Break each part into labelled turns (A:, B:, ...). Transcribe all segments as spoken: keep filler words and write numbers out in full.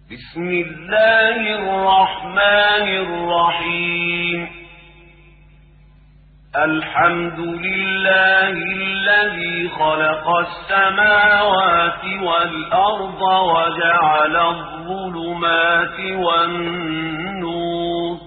A: بسم الله الرحمن الرحيم الحمد لله الذي خلق السماوات والأرض وجعل الظلمات والنور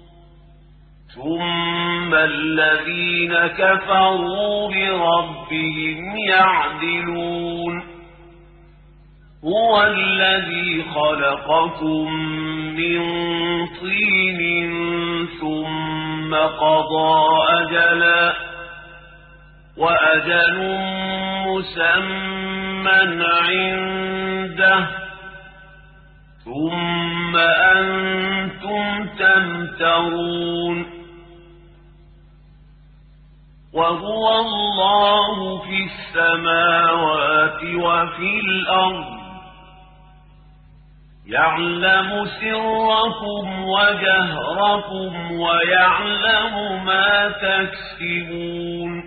A: ثم الذين كفروا بربهم يعدلون هو الذي خلقكم من طين ثم قضى أجلا وأجل مسمى عنده ثم أنتم تمترون وهو الله في السماوات وفي الأرض يعلم سركم وجهركم ويعلم ما تكسبون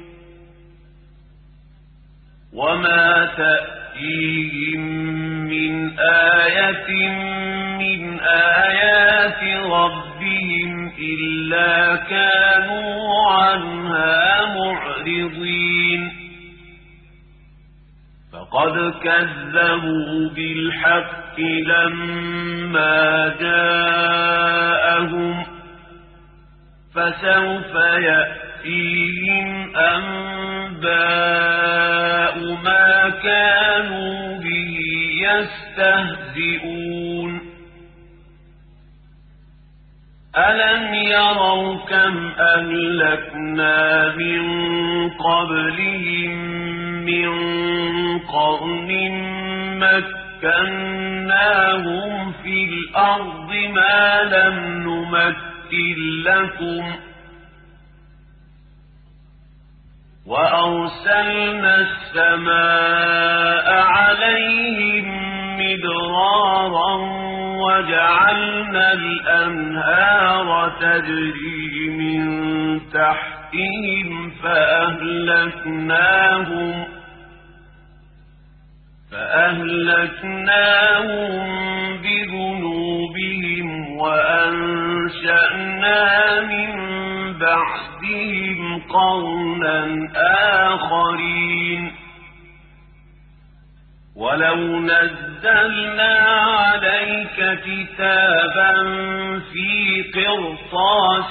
A: وما تأتيهم من آية من آيات ربهم إلا كانوا عنها معرضين فقد كذبوا بالحق لما جاءهم فسوف يأتيهم أنباء ما كانوا به يستهزئون ألم يروا كم أهلكنا من قبلهم من قرن مكناهم في الأرض ما لم نمكن لكم وأرسلنا السماء عليهم مدرارا وجعلنا الأنهار تجري من تحتهم فأهلكناهم فأهلكناهم بذنوبهم وأنشأنا من بعدهم قرنا آخرين ولو نزلنا عليك كتابا في قرطاس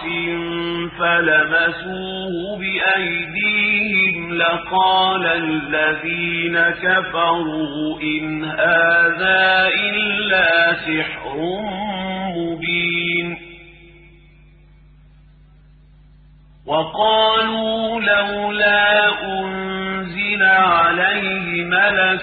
A: فلمسوه بأيديهم لقال الذين كفروا إن هذا إلا سحر مبين وقالوا لولا أنزل عليه ملك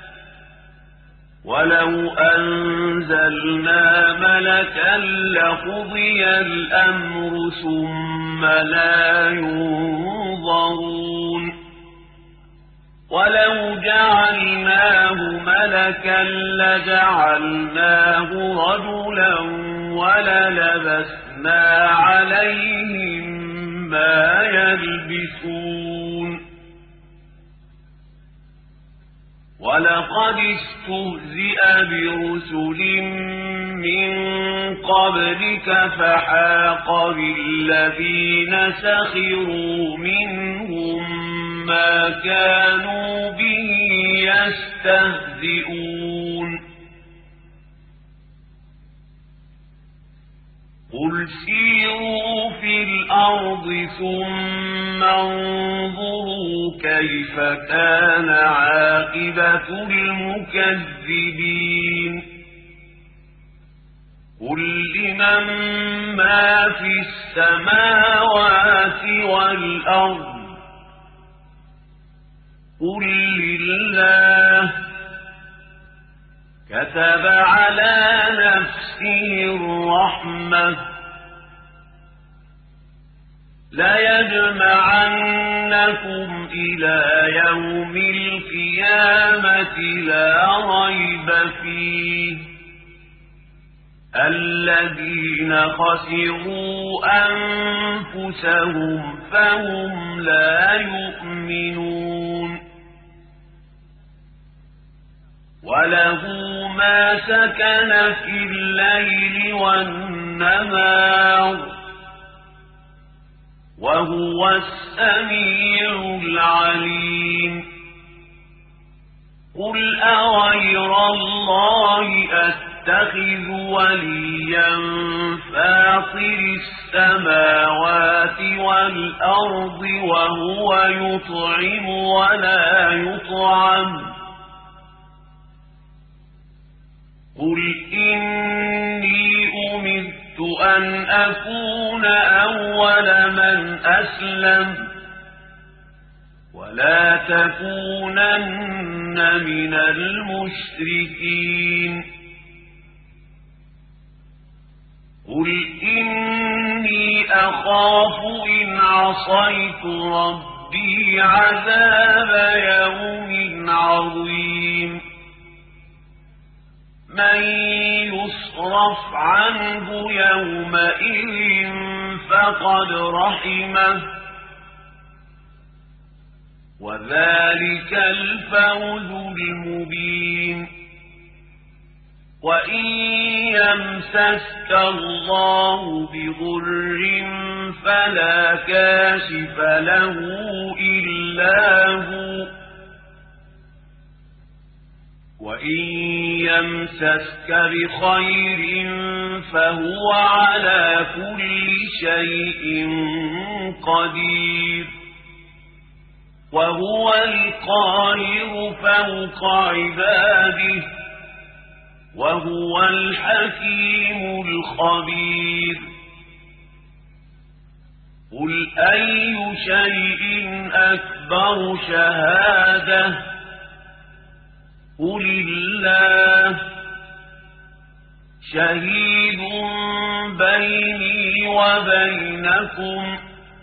A: ولو أنزلنا ملكا لقضي الأمر ثم لا ينظرون ولو جعلناه ملكا لجعلناه رجلا وللبسنا عليهم ما يلبسون ولقد استهزئ برسل من قبلك فحاق بالذين سخروا منهم ما كانوا به يستهزئون قل سيروا في الأرض ثم انظروا كيف كان عاقبة المكذبين قل لمن ما في السماوات والأرض قل لله كتب على نفسه الرحمة ليجمعنكم إلى يوم القيامة لا ريب فيه الذين خسروا أنفسهم فهم لا يؤمنون وله ما سكن في الليل والنهار وهو السميع العليم قل أغير الله أتخذ وليا فاطر السماوات والأرض وهو يطعم ولا يطعم قل إني أمرت أن أكون أول من أسلم ولا تكونن من المشركين قل إني أخاف إن عصيت ربي عذاب يوم عظيم من يصرف عنه يومئذ فقد رحمه وذلك الفوز المبين وإن يمسسك الله بضر فلا كاشف له إلا هو وإن يمسسك بخير فهو على كل شيء قدير وهو القاهر فوق عباده وهو الحكيم الخبير قل أي شيء أكبر شهادة قل الله شهيد بيني وبينكم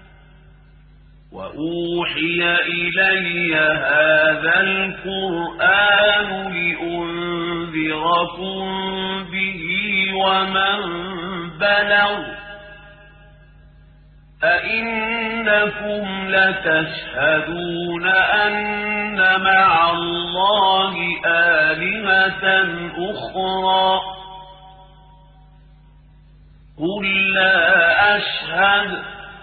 A: وأوحي إلي هذا القرآن لأنذركم به ومن بلغ أئنكم لتشهدون أن مع الله آلهة أخرى قل لا أشهد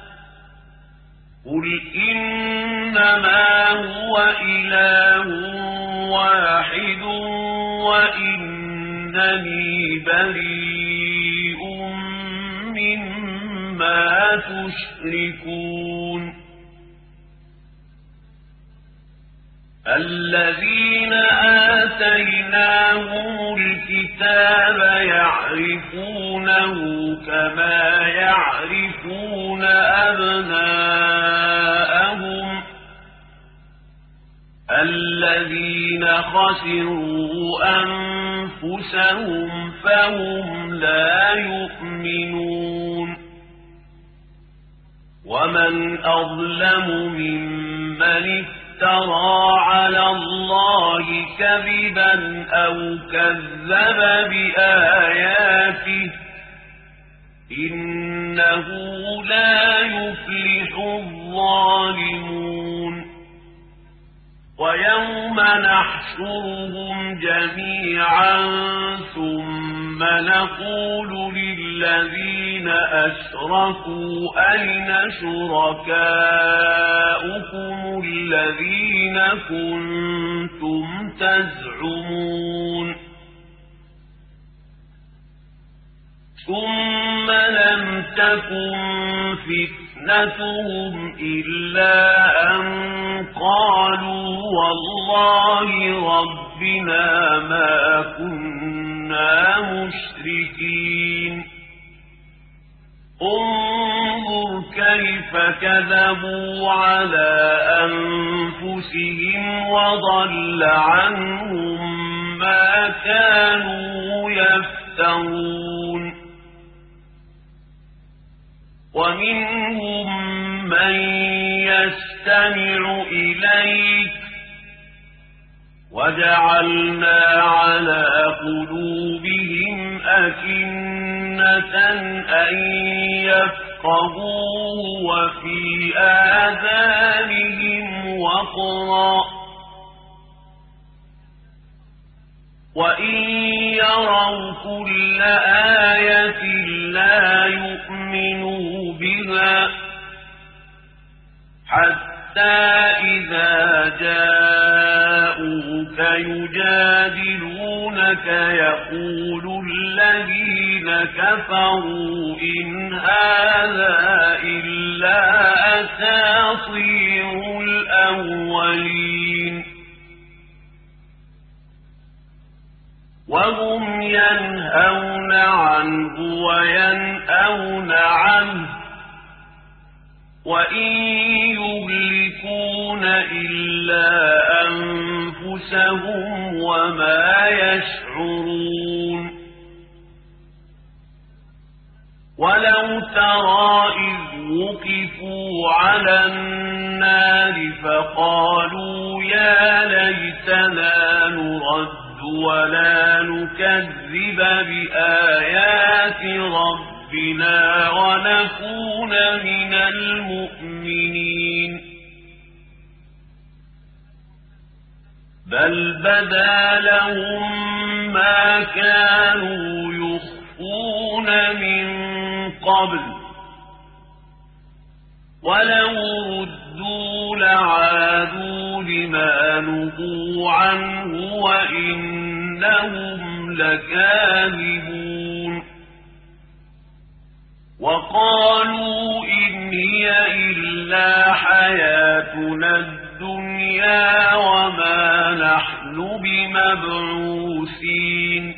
A: قل إنما هو إله واحد وإنني بريء مما تشركون الذين آتيناهم الكتاب يعرفونه كما يعرفون أبناءهم الذين خسروا أنفسهم فهم لا يؤمنون ومن أظلم ممن افترى على الله كذبا أو كذب بآياته إنه لا يفلح الظالمون ويوم نحشرهم جميعا ثم نقول للذين أشركوا أين شركاؤكم الذين كنتم تزعمون ثم لم تكن فتنتهم إلا أن قالوا والله ربنا ما كنا مشركين انظر كيف كذبوا على أنفسهم وضل عنهم ما كانوا يفترون ومنهم من يستمع إليك وجعلنا على قلوبهم أكنة أن يفقهوه وفي آذانهم وقرا وإن يروا كل آية لا يؤمنوا بها حتى إذا جاءوك يجادلونك يقول الذين كفروا إن هذا إلا أساطير الأولين وهم ينهون عنه وينأون عنه وإن يهلكون إلا أنفسهم وما يشعرون ولو ترى إذ وقفوا على النار فقالوا يا ليتنا نرد ولا نكذب بآيات ربنا ونكون من المؤمنين بل بدا لهم ما كانوا يخفون من قبل ولو ردوا لعادوا لما نهوا عنه وإنهم لكاذبون وقالوا إن هي إلا حياتنا الدنيا وما نحن بمبعوثين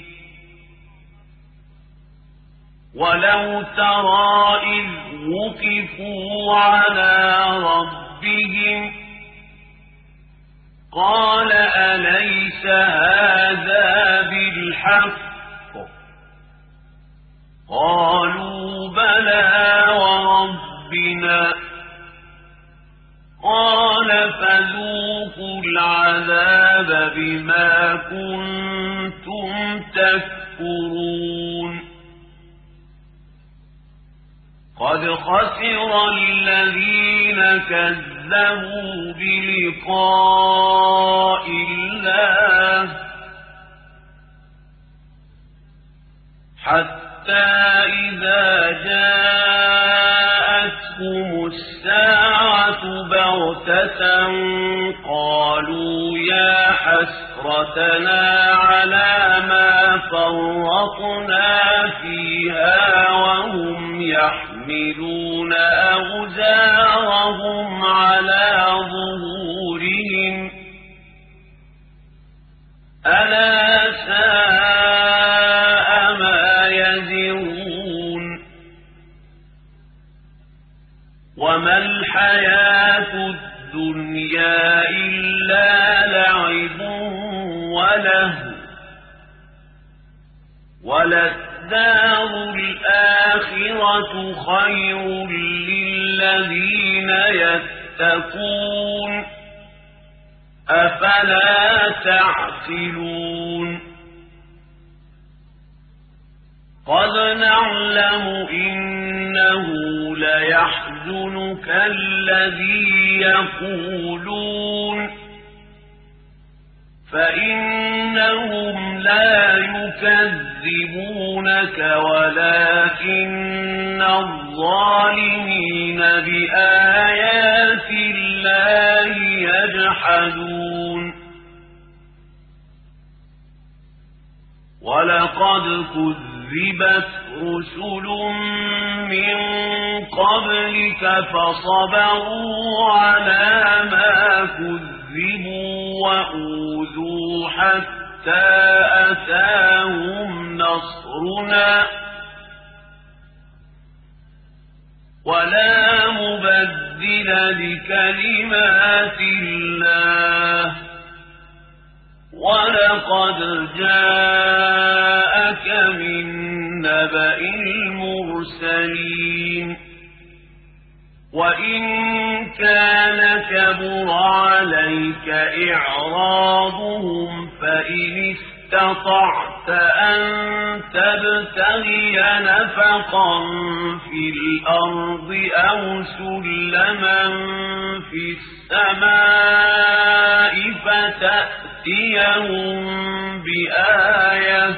A: ولو ترى إذ وقفوا على ربهم قال أليس هذا بالحق قالوا بلى وربنا قال فذوقوا العذاب بما كنتم تكفرون قد خسر الذين كذبوا بلقاء الله حتى إذا جاءتهم الساعة بغتة قالوا يا حسرتنا على ما فرطنا فيها وهم يحملون أوزارهم على ظهورهم ألا ساء ما يزرون وما الحياة الدنيا إلا لعب ولهو وللدار الآخرة خير للذين يتقون أفلا تعقلون قد نعلم إنه ليحزنك الذي يقولون فإنهم لا يكذبونك ولكن الظالمين بآيات الله يجحدون ولقد كذبت رسل من قبلك فصبروا على ما كذبوا وأوذوا حتى أتاهم نصرنا ولا مبدل لكلمات الله ولقد جاءك من نبأ المرسلين وإن كان كبر عليك إعراضهم فإن استطعت أن تبتغي نفقا في الأرض أو سلما في السماء فتأتي يأتيهم بآية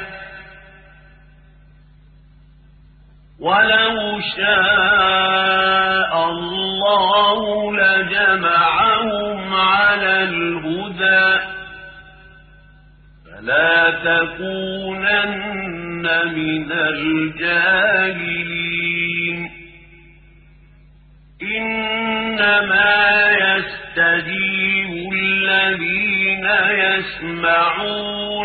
A: ولو شاء الله لجمعهم على الهدى فلا تكونن من الجاهلين إنما يستجيب الذين يسمعون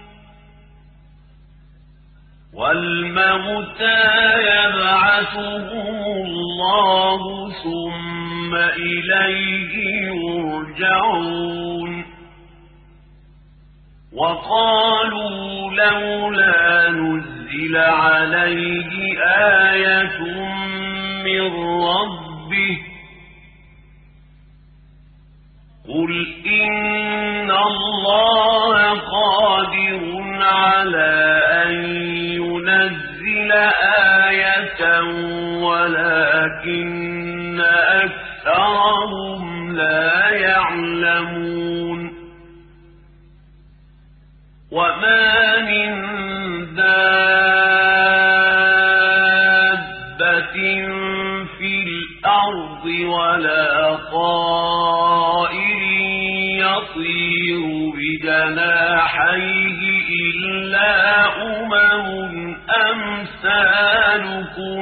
A: والموتى يبعثهم الله ثم إليه يرجعون وقالوا لولا نزل عليه آية من ربه قل إن الله قادر على أن ينزل آية ولكن أكثرهم لا يعلمون وما من دابة في الأرض ولا طائر يطير بجناحيه إلا أمم أمثالكم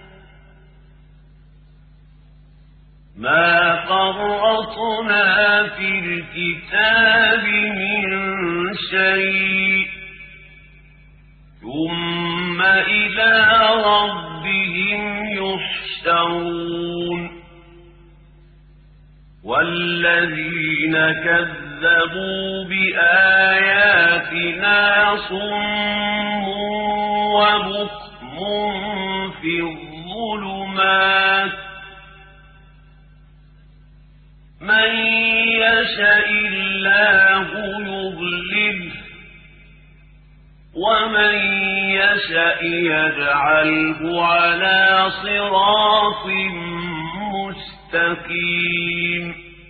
A: ما فرطنا في الكتاب من شيء ثم إلى ربهم يحشرون والذين كذبوا بآياتنا صم وبكم في الظلمات من يشاء الله يضلله ومن يشاء يجعله على صراط مستقيم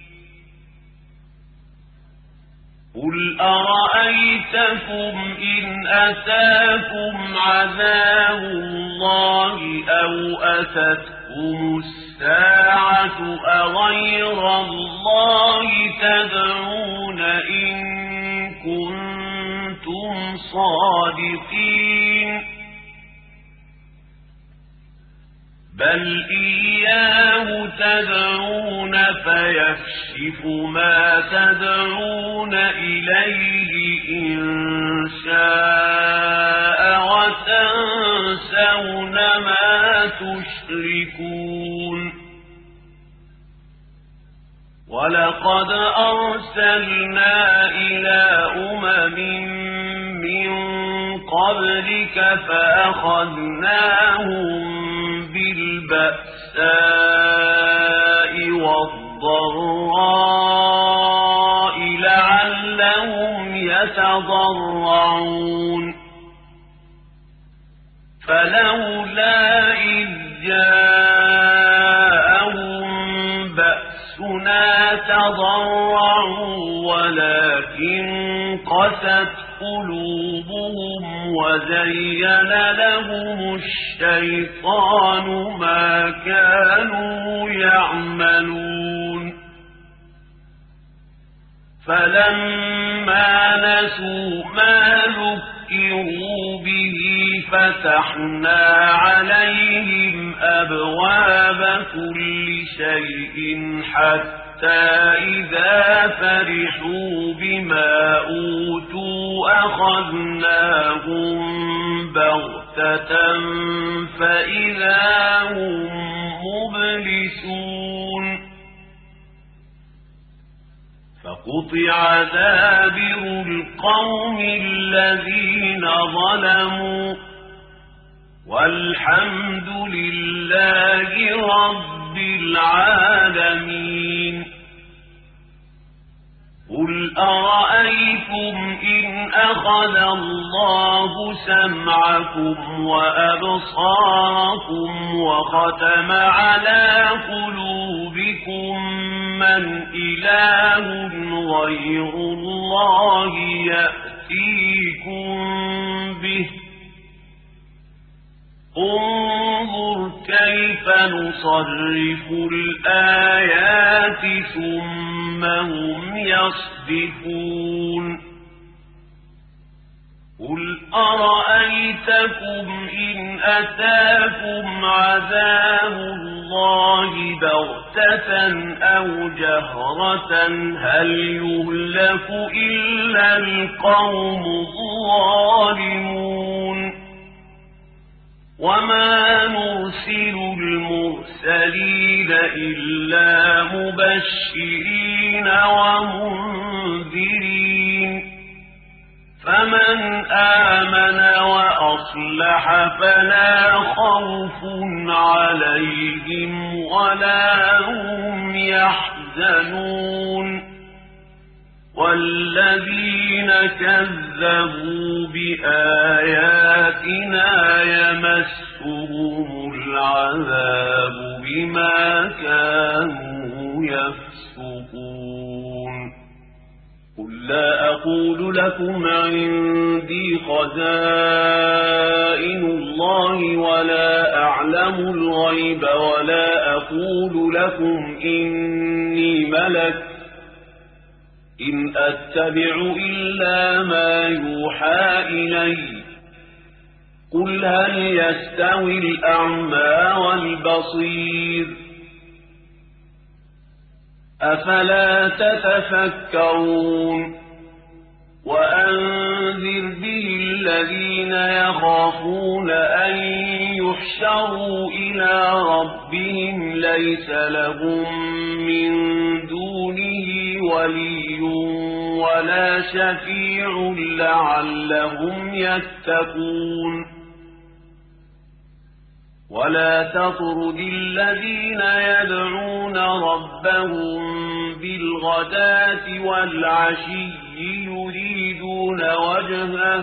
A: قل أرأيتكم إن أتاكم عذاب الله أو أتتكم الساعة أغير الله تدعون إن كنتم صادقين بل إياه تدعون فيكشف ما تدعون إليه إن شاء وتنسون ما تشركون ولقد أرسلنا إلى أمم من قبلك فأخذناهم بالبأساء والضراء لعلهم يتضرعون فلولا إذ جاءهم بأسنا تضرعوا ولكن قست قلوبهم وزين لهم الشيطان ما كانوا يعملون فلما نسوا ما ذكروا به فتحنا عليهم أبواب كل شيء حتى إذا فرحوا بما أوتوا أخذناهم بغتة فإذا هم مبلسون فقطع دابر القوم الذين ظلموا والحمد لله رب العالمين قل أرأيتم إن أخذ الله سمعكم وأبصاركم وختم على قلوبكم من إله غير الله يأتيكم به انظر كيف نصرف الآيات ثم هم يصدفون قل أرأيتكم إن أتاكم عذاب الله بغتة أو جهرة هل يهلك إلا القوم الظالمون وما نرسل المرسلين إلا مبشرين ومنذرين فمن آمن وأصلح فلا خوف عليهم ولا هم يحزنون والذين كذبوا بآياتنا يمسهم العذاب بما كانوا يفسقون قل لا أقول لكم عندي خزائن الله ولا أعلم الغيب ولا أقول لكم إني ملك إن أتبع إلا ما يوحى إلي قل هل يستوي الأعمى والبصير أفلا تتفكرون وأنذر به الذين يخافون أن يحشروا إلى ربهم ليس لهم من دونه ولي ولا شفيع لعلهم يتقون ولا تطرد الذين يدعون ربهم بالغداة والعشي يريدون وجهه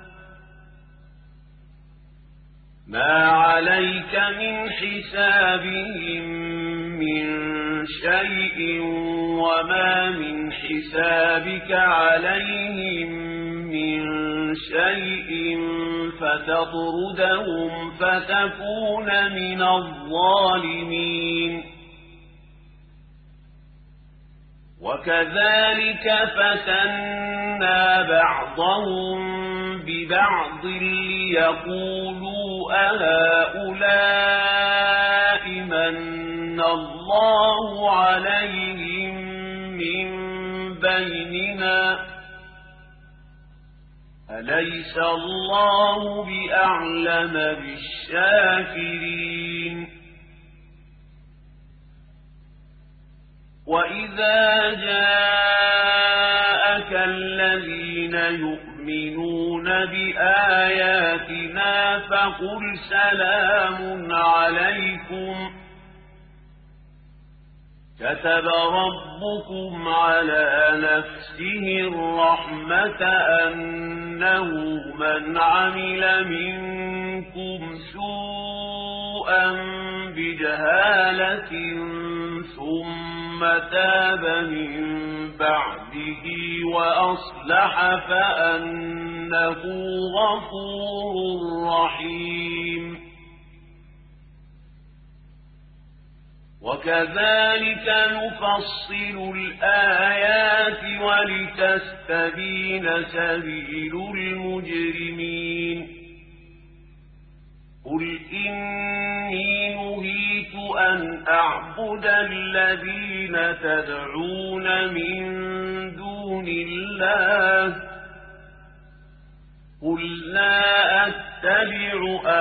A: ما عليك من حسابهم من شيء وما من حسابك عليهم من شيء فتطردهم فتكون من الظالمين وكذلك فتنا بعضهم ببعض ليقولوا أهؤلاء من الله عليهم من بيننا أليس الله بأعلم بالشاكرين وإذا جاءك الذين يؤمنون بآياتنا فقل سلام عليكم كتب ربكم على نفسه الرحمة أنه من عمل منكم سوءا بجهالة ثم تاب من بعده وأصلح فأنه غفور رحيم وكذلك نفصل الآيات ولتستبين سبيل المجرمين قل إني نهيت أن أعبد الذين تدعون من دون الله قل لا أتبع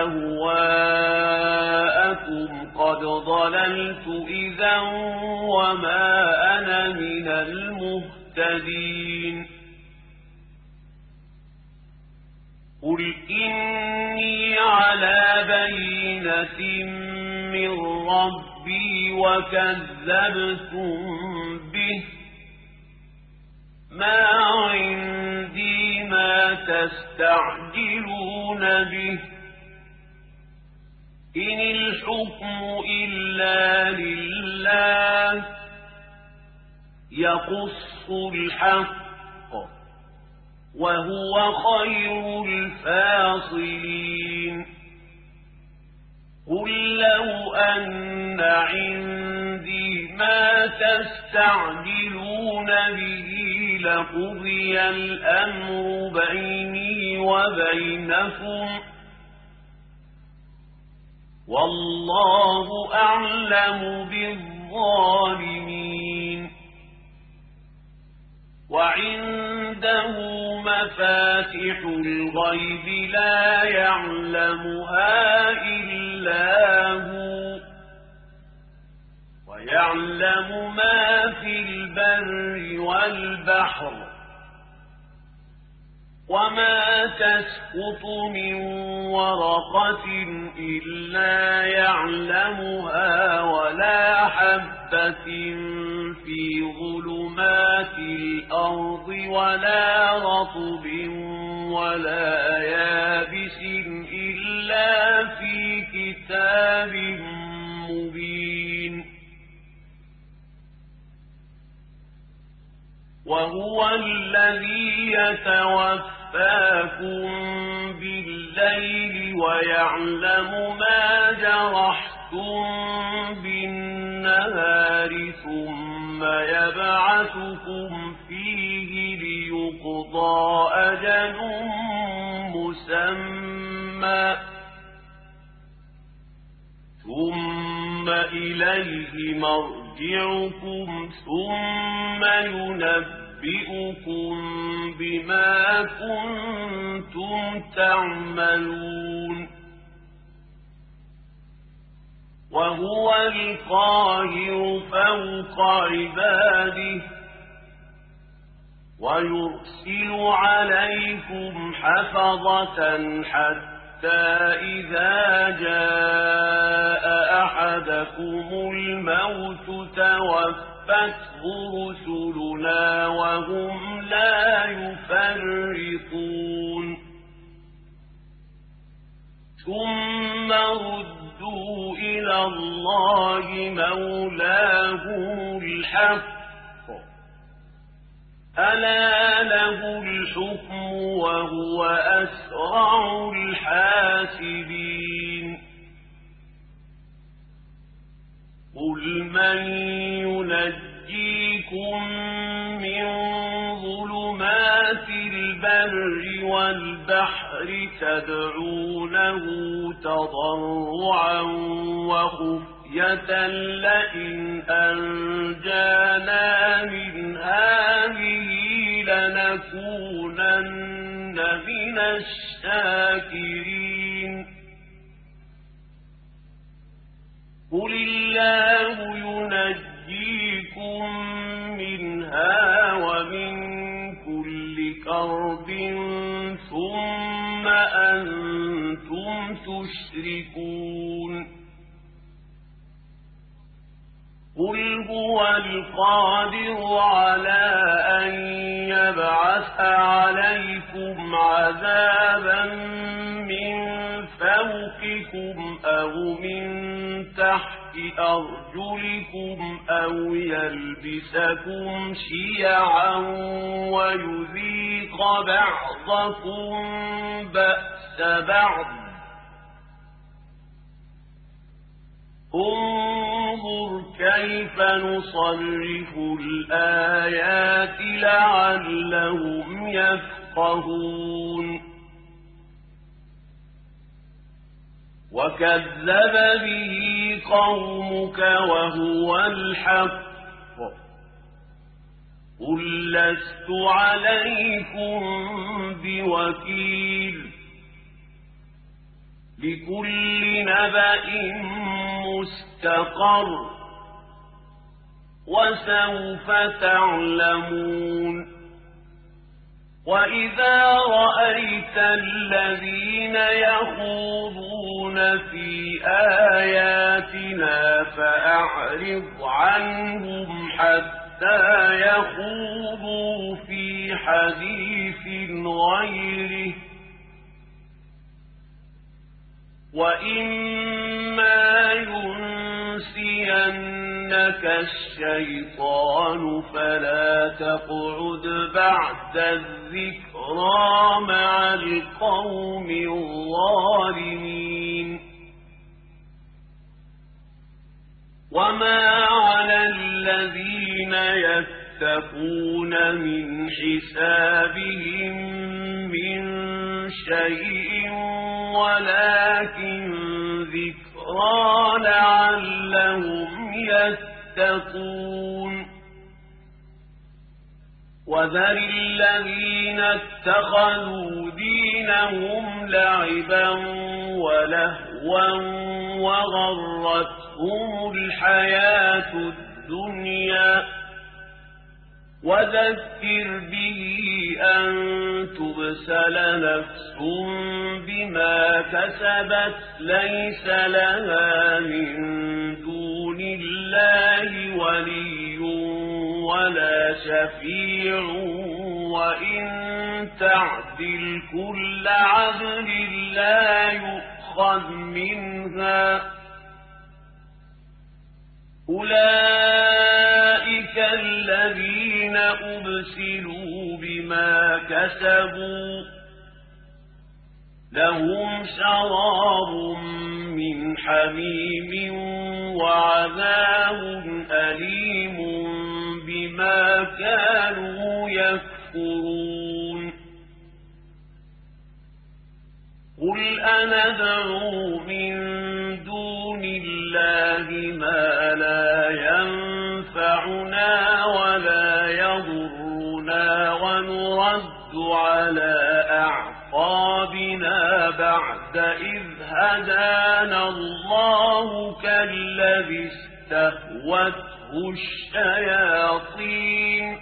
A: أهواءكم قد ضللت إذا وما أنا من المهتدين قل إني على بينة من ربي وكذبتم به ما عندي ما تستعجلون به إن الحكم إلا لله يقص الحق وهو خير الفاصلين قل لو أن عندي ما تستعجلون به لقضي الأمر بيني وبينكم والله أعلم بالظالمين وعنده مفاتح الغيب لا يعلمها إلا هو ويعلم ما في البر والبحر وما تسقط من ورقة إلا يعلمها ولا حبة في ظلمات الأرض ولا رطب ولا يابس إلا في كتاب مبين وهو الذي يتوفاكم بالليل ويعلم ما جرحتم بالنهار ثم يبعثكم فيه ليقضى أجل مسمى ثم إليه مرجعكم ثم ينبئكم بما كنتم تعملون وهو القاهر فوق عباده ويرسل عليكم حفظة حتى إذا جاء أحدكم الموت توفته رسلنا وهم لا يفرطون ثم ردوا إلى الله مولاهم الحق ألا له الحكم وهو أسرع الحاسبين قل من ينجيكم من ظلمات البر والبحر تدعونه تضرعا وخفية لئن أنجانا من هذه لنكونن من الشاكرين قل الله ينجيكم منها ومن كل كرب ثم أنتم تشركون قل هو القادر على أن يبعث عليكم عذابا من فوقكم أو من تحت أرجلكم أو يلبسكم شيعا ويذيق بعضكم بأس بعض انظر كيف نصرف الآيات لعلهم يفقهون وكذب به قومك وهو الحق قل لست عليكم بوكيل لكل نبأ مستقر وسوف تعلمون وإذا رأيت الذين يخوضون في آياتنا فأعرض عنهم حتى يخوضوا في حديث غيره وإما ينسينك لك الشيطان فلا تقعد بعد الذكرى مع القوم الظالمين وما على الذين يتقون من حسابهم من شيء ولكن ذكرى لعلهم يتقون وذر الذين اتخذوا دينهم لعبا ولهوا وغرتهم الحياة الدنيا وذكر به أن تبسل نفس بما كسبت ليس لها من دون الله ولي ولا شفيع وإن تعدل كل عدل لا يؤخذ منها أولئك الذين أبسلوا بما كسبوا لهم شراب من حميم وعذاب أليم بما كانوا يكفرون قل أندعو من دون الله ما لا ينفعنا ولا يضرنا ونرد على أعقابنا بعد إذ هدانا الله كالذي استهوته الشياطين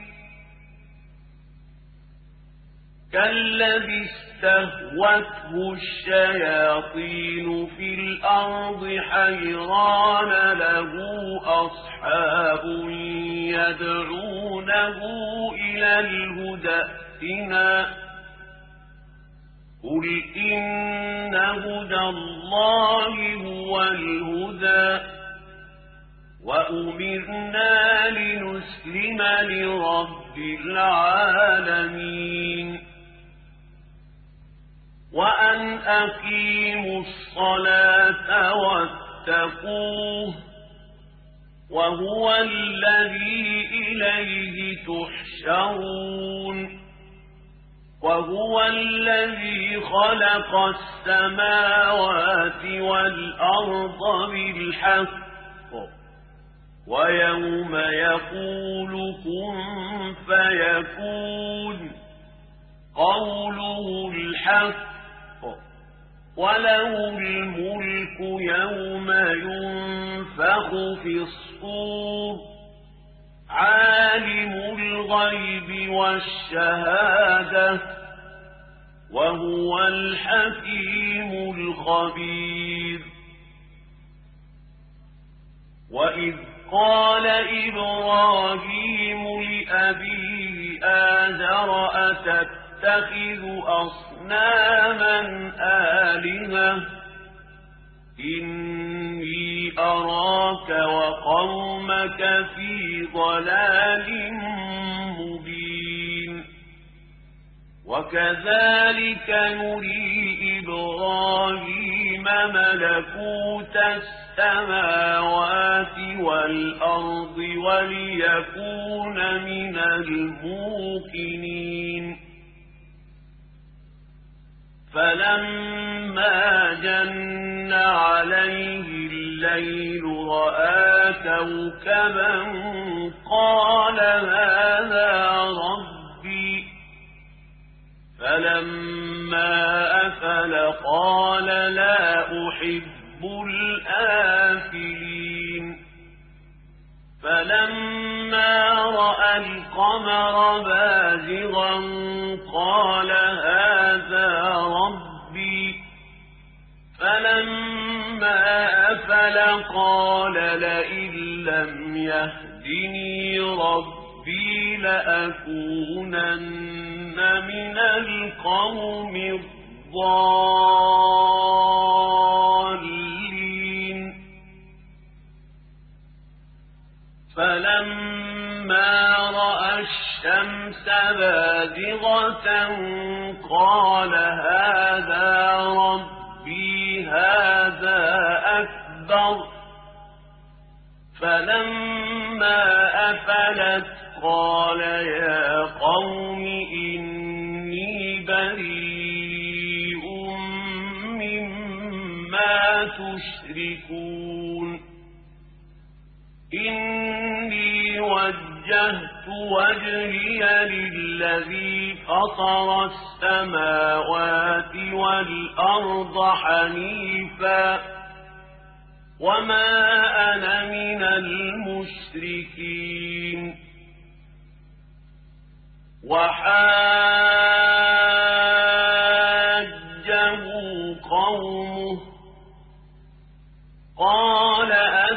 A: كالذي استهوته الشياطين في الأرض حيران له أصحاب يدعونه إلى الهدى ائتنا قل إن هدى الله هو الهدى وأمرنا لنسلم لرب العالمين وأن أقيموا الصلاة واتقوه وهو الذي إليه تحشرون وهو الذي خلق السماوات والأرض بالحق ويوم يقول كن فيكون قوله الحق وله الملك يوم ينفخ في الصور عالم الغيب والشهادة وهو الحكيم الخبير وإذ قال إبراهيم لأبيه آزر أتتخذ أصناما آلهة إني أراك وقومك في ضلال مبين وكذلك نري إبراهيم ملكوت السماوات والأرض وليكون من الموقنين فلما جن عليه الليل رأى كوكبا قال هذا ربي فلما أفل قال لا أحب الآفلين فلما رأى القمر بازغا قال هذا ربي فلما أفل قال لئن لم يهدني ربي لأكونن من القوم الضالين الشمس بازغة قال هذا ربي هذا أكبر فلما أفلت قال يا قوم إني بريء مما تشركون إني وجهت وجهي للذي فطر السماوات والأرض حنيفا وما أنا من المشركين وحاجه قومه قال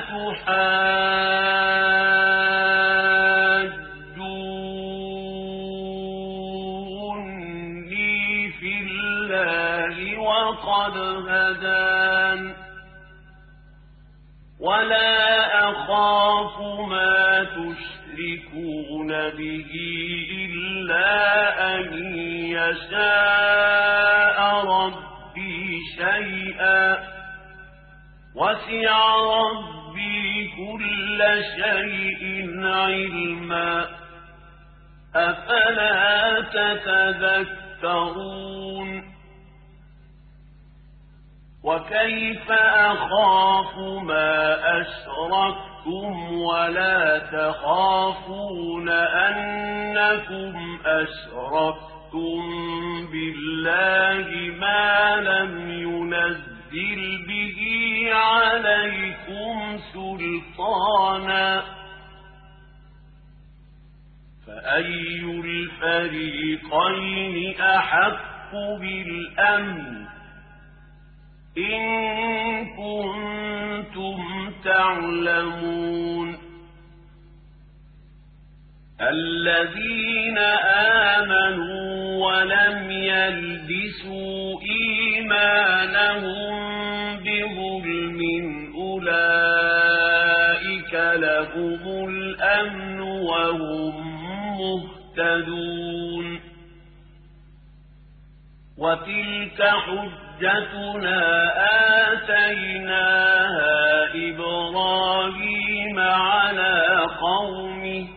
A: أتحاجوني في الله وقد هدان ولا أخاف ما تشركون به إلا أن يشاء ربي شيئا وسع ربي كل شيء علما أفلا تتذكرون وكيف أخاف ما أشركتم ولا تخافون أنكم أشركتم بالله ما لم ينزل به عليكم سلطانا فأي الفريقين أحق بالأمن إن كنتم تعلمون الذين آمنوا ولم يلبسوا إيمانهم بظلم أولئك لهم الأمن وهم مهتدون وتلك حجتنا آتيناها إبراهيم على قومه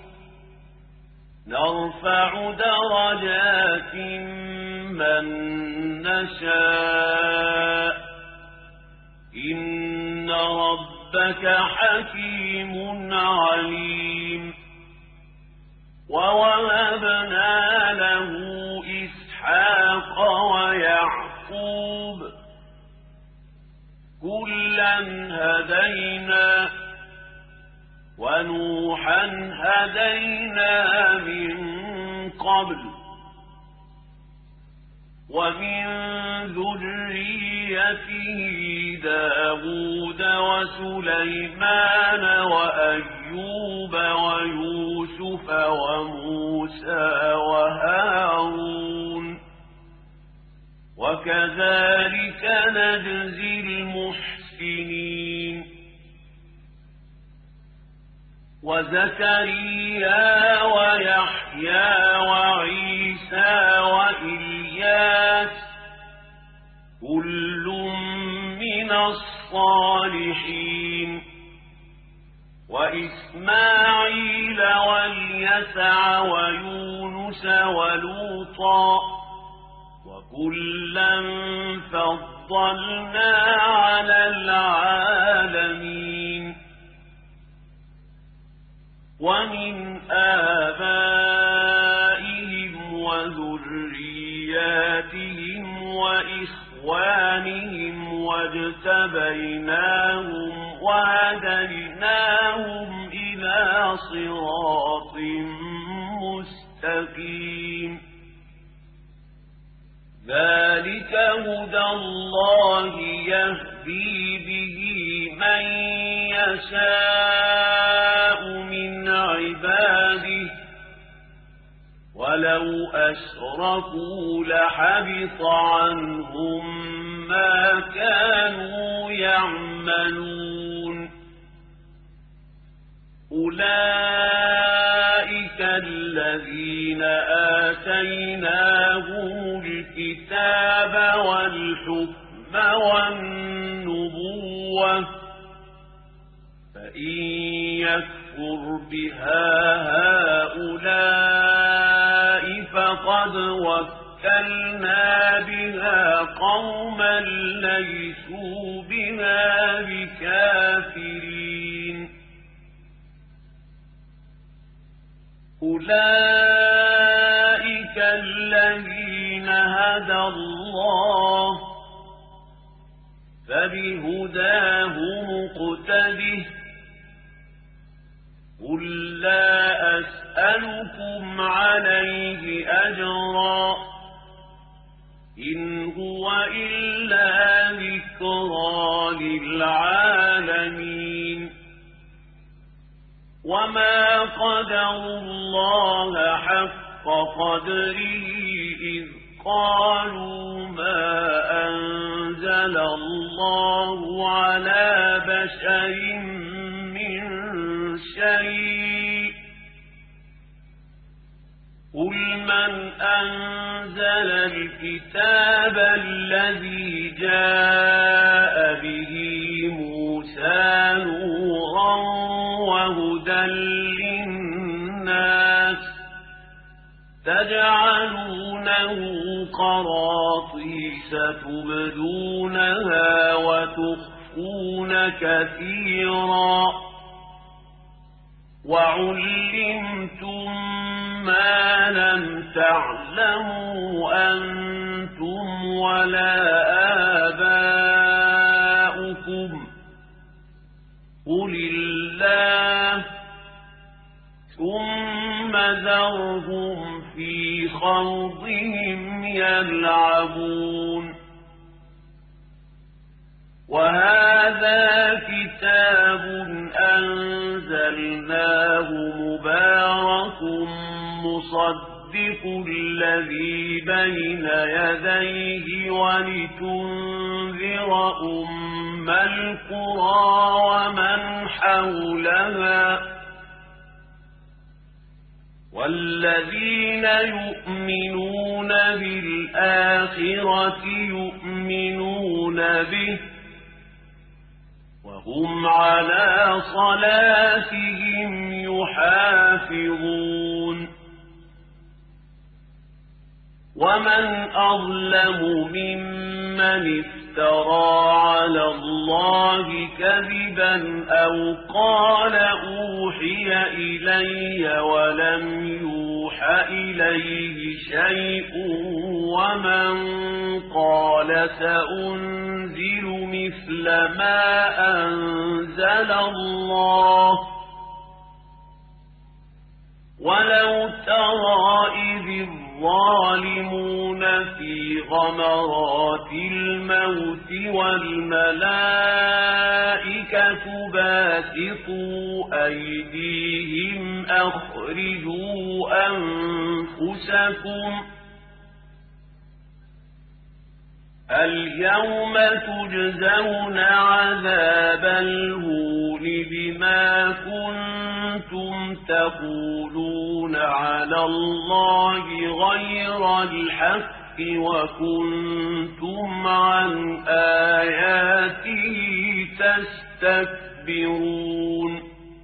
A: نرفع درجات من نشاء إن ربك حكيم عليم ووهبنا له إسحاق ويعقوب كلا هدينا ونوحا هدينا من قبل ومن ذريته داود وسليمان وأيوب ويوسف وموسى وهارون وكذلك نجزي المحسنين وزكريا ويحيى وعيسى وإلياس كل من الصالحين وإسماعيل واليسع ويونس ولوطا وكلا فضلنا على العالمين ومن آبائهم وذرياتهم وإخوانهم واجتبيناهم وهديناهم إلى صراط مستقيم ذلك هدى الله يهدي به من يشاء من عباده ولو أشركوا لحبط عنهم ما كانوا يعملون أولئك الذين الذين آتيناهم الكتاب والحكم والنبوة فإن يكفر بها هؤلاء فقد وكلنا بها قوما ليسوا بها بكافرين أولئك الذين هدى الله فبهداه مقتده قل لا أسألكم عليه أجرا إن هو إلا ذكرى للعالمين وما قدروا الله حق قدره إذ قالوا ما أنزل الله على بشر من شيء قل من أنزل الكتاب الذي جاء به موسى نورا وهدى للناس تجعلونه قراطيس تبدونها وتخفون كثيرا وعلمتم ما لم تعلموا أنتم ولا آباؤكم قل الله ثم ذرهم في خوضهم يلعبون وهذا كتاب أنزلناه مبارك مصدق الذي بين يديه ولتنذر أم القرى ومن حولها والذين يؤمنون بالآخرة يؤمنون به وهم على صلاتهم يحافظون ومن أظلم ممن افترى على الله كذبا أو قال أوحي إلي ولم يوح إليه شيء ومن قال سأنزل مثل ما أنزل الله ولو ترى إذ الظالمون في غمرات الموت والملائكة باسطوا أيديهم أخرجوا أنفسكم اليوم تجزون عذاب الهون بما كنتم تقولون على الله غير الحق وكنتم عن آياته تستكبرون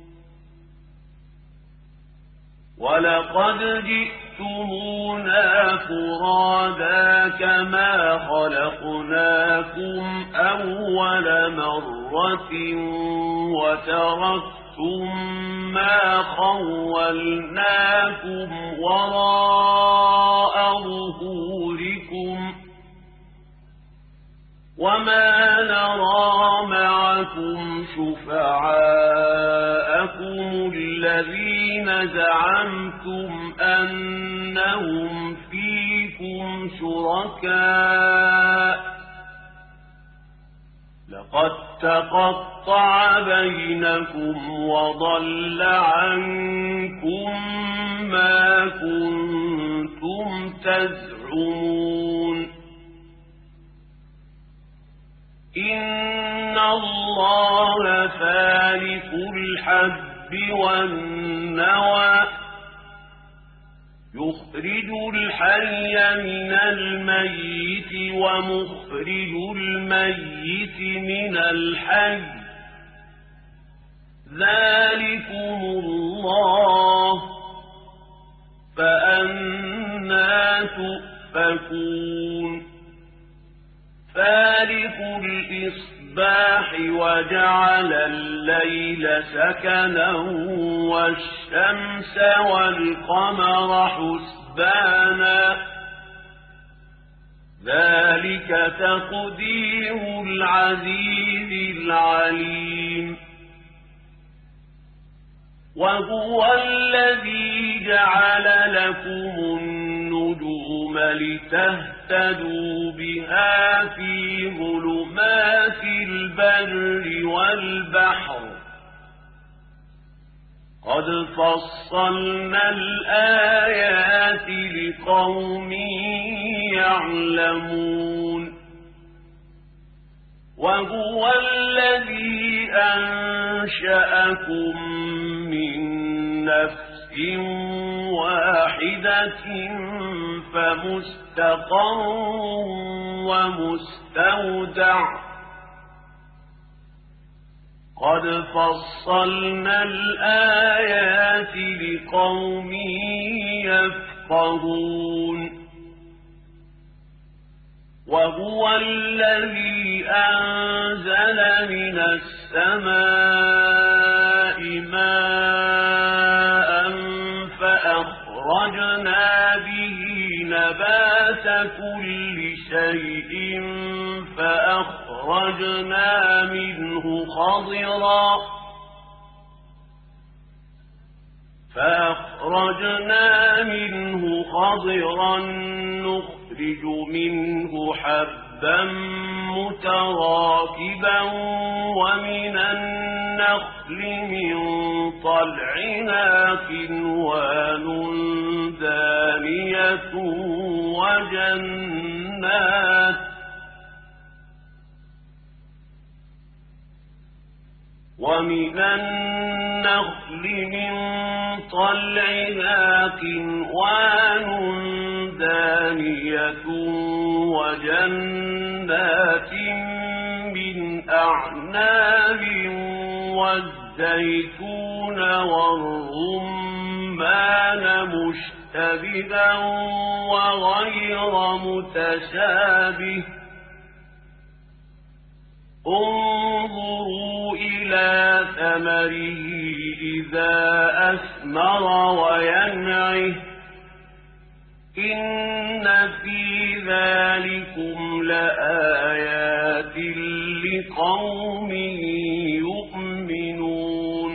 A: ولقد جئتمونا فرادا كما خلقناكم أول مرة وتركتم ما خولناكم وراء ظهوركم وما نرى معكم شفعاءكم الذين زعمتم أنهم فيكم شركاء لقد تقطع بينكم وضل عنكم ما كنتم تزعمون إن الله فالق الحب والنوى يخرج الحي من الميت ومخرج الميت من الحي ذلكم الله فأنى تؤفكون فالق الإصباح وجعل الليل سكنا والشمس والقمر حسبانا ذلك تقدير العزيز العليم وهو الذي جعل لكم النجوم لتهتدوا بها في ظلمات البر والبحر قد فصلنا الآيات لقوم يعلمون وهو الذي أنشأكم من نفس واحدة فمستقر ومستودع قد فصلنا الآيات لقوم يفقهون وهو الذي أنزل من السماء ماء فأخرجنا به نبات كل شيء فأخرجنا منه خضرا فأخرجنا منه خضرا نخرج منه حبا متراكبا ومن النخل من طلعها كنوان دانية وجنات ومن النخل من طلعها كنوان دانية وجنات من أعناب والزيتون والرمان مشتبها وغير متشابه انظروا إلى ثمره إذا أثمر وينعه إن في ذلكم لآيات لقوم يؤمنون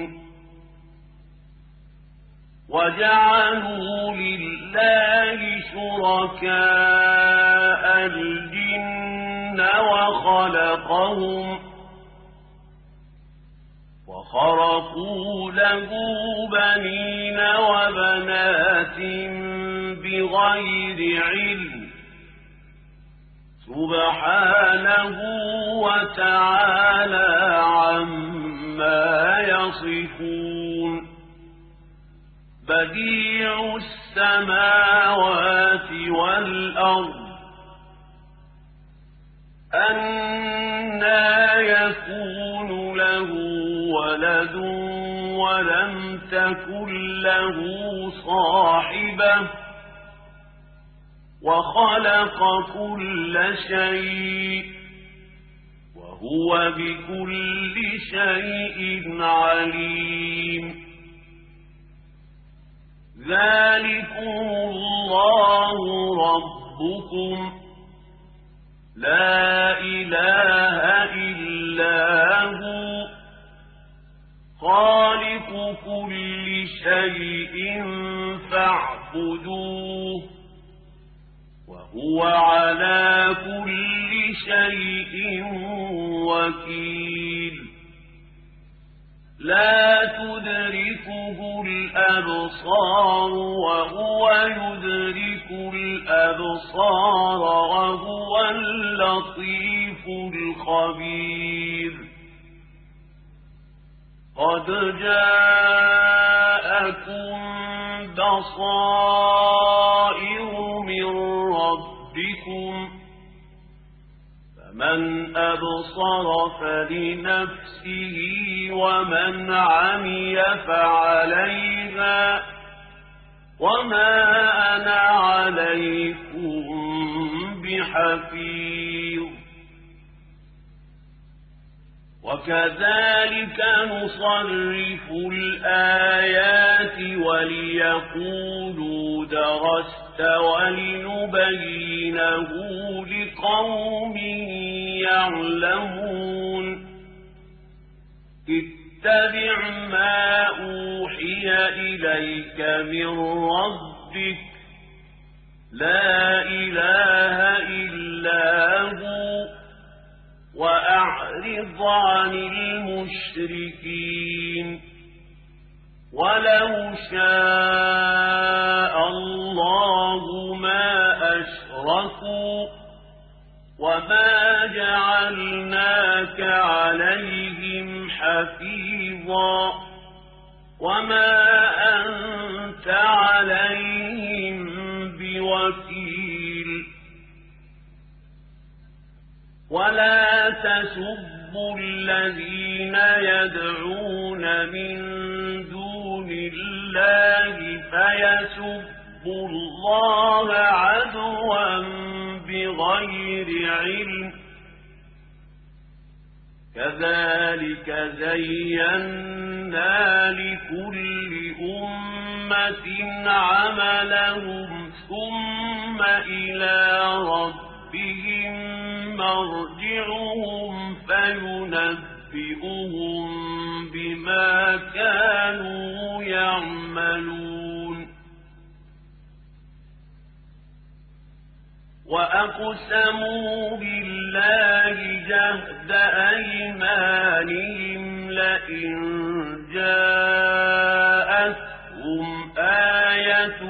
A: وجعلوا لله شركاء الجن وخلقهم وخرقوا له بنين وبنات بغير علم سبحانه وتعالى عما يصفون بديع السماوات والأرض أنى يكون له ولد ولم تكن له صاحبة وخلق كل شيء وهو بكل شيء عليم ذلكم الله ربكم لا إله إلا هو خالق كل شيء فاعبدوه وهو على كل شيء وكيل لا تدركه الأبصار وهو يدرك الأبصار وهو اللطيف الخبير قد جاءكم بصائر من أبصر فلنفسه ومن عمي فعليها وما أنا عليكم بحفيظ وكذلك نصرف الآيات وليقولوا درست ولنبينه لقوم يعلمون اتبع ما أوحي إليك من ربك لا إله إلا هو وأعرض عن المشركين ولو شاء الله ما أشركوا وما جعلناك عليهم حفيظا وما أنت عليهم بوكيل ولا تسبوا الذين يدعون من دون الله فيسبوا الله عدوا بغير علم كذلك زينا لكل أمة عملهم ثم إلى ربهم مرجعهم فينبئهم بما كانوا يعملون وأقسموا بالله جهد أيمانهم لئن جاءتهم آية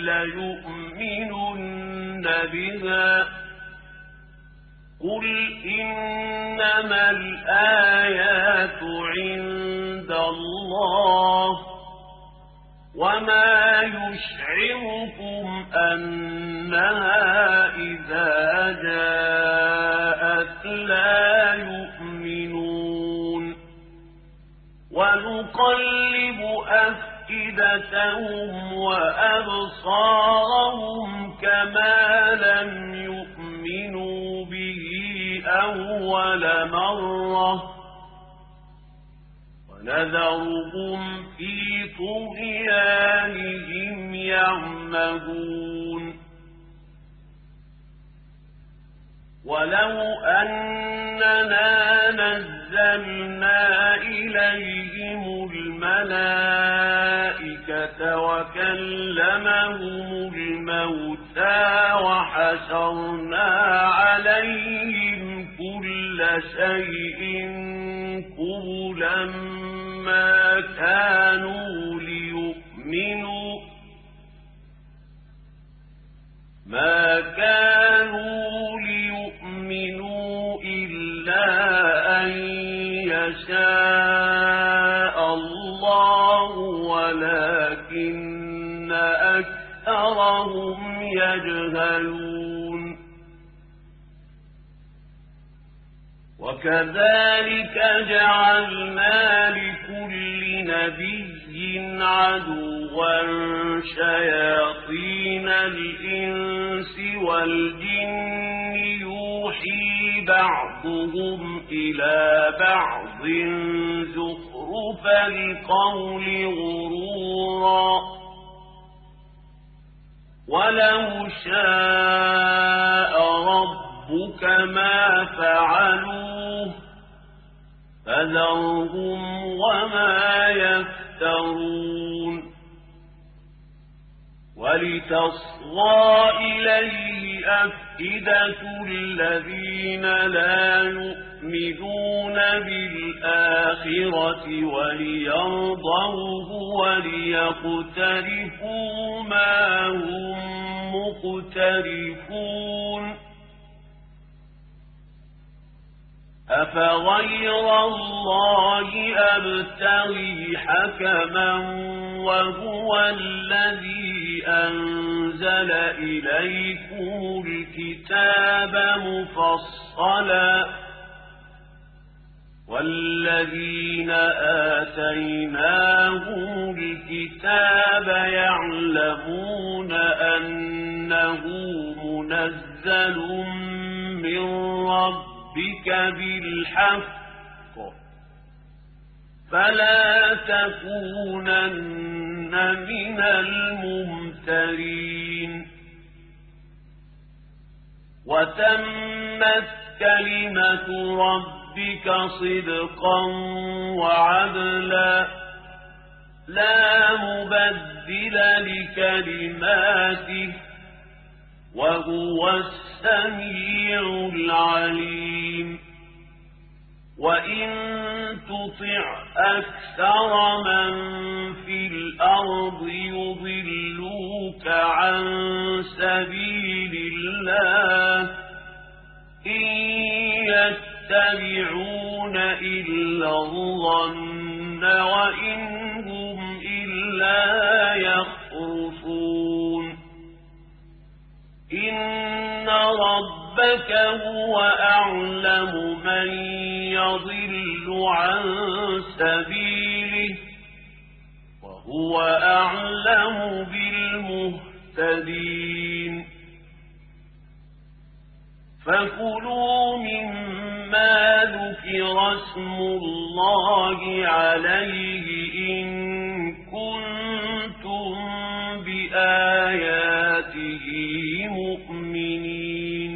A: ليؤمنن بها قل إنما الآيات عند الله وما يشعركم أنها إذا جاءت لا يؤمنون ونقلب أفئدتهم وأبصارهم كما لم يؤمنوا به أول مرة ونذرهم في طغيانهم يعمهون ولو أننا نزلنا إليهم الملائكة وكلمهم الموتى وحشرنا عليهم كل شيء قبلا ما كانوا ليؤمنوا ما كانوا ليؤمنوا إلا أن يشاء الله ولكن أكثرهم يجهلون وكذلك جعلنا لكل نبي عدوا شياطين الإنس والجن يوحي بعضهم إلى بعض زخرف القول غرورا ولو شاء ربك ما فعلوه فذرهم وما يفترون ولتصغى إليه أفئدة الذين لا يؤمنون بالآخرة وليرضوه وليقترفوا ما هم مقترفون أفغير الله أبتغي حكما وهو الذي أنزل إليكم الكتاب مفصلا والذين آتيناهم الكتاب يعلمون أنه منزل من ربك بالحق فلا تكونن من الممترين وتمت كلمة ربك صدقا وعدلا لا مبدل لكلماته وهو السميع العليم وإن تطع أكثر من في الأرض يضلوك عن سبيل الله إن يتبعون إلا الظن وإن هم إلا يخرصون إن ربك هو أعلم من يضل عن سبيله وهو أعلم بالمهتدين فكلوا مما ذكر اسم الله عليه إن كنتم بآياته مؤمنين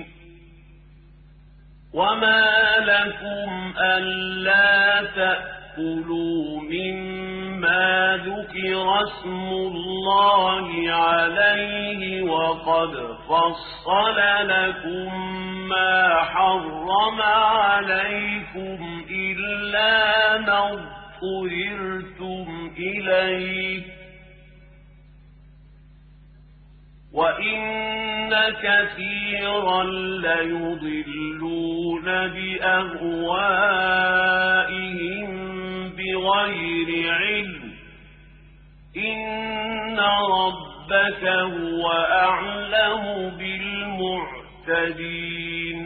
A: وما لكم ألا تأكلوا مما ذكر اسم الله عليه وقد فصل لكم ما حرم عليكم إلا ما اضطررتم إليه وإن كثيرا ليضلون بأهوائهم بغير علم إن ربك هو أعلم بالمعتدين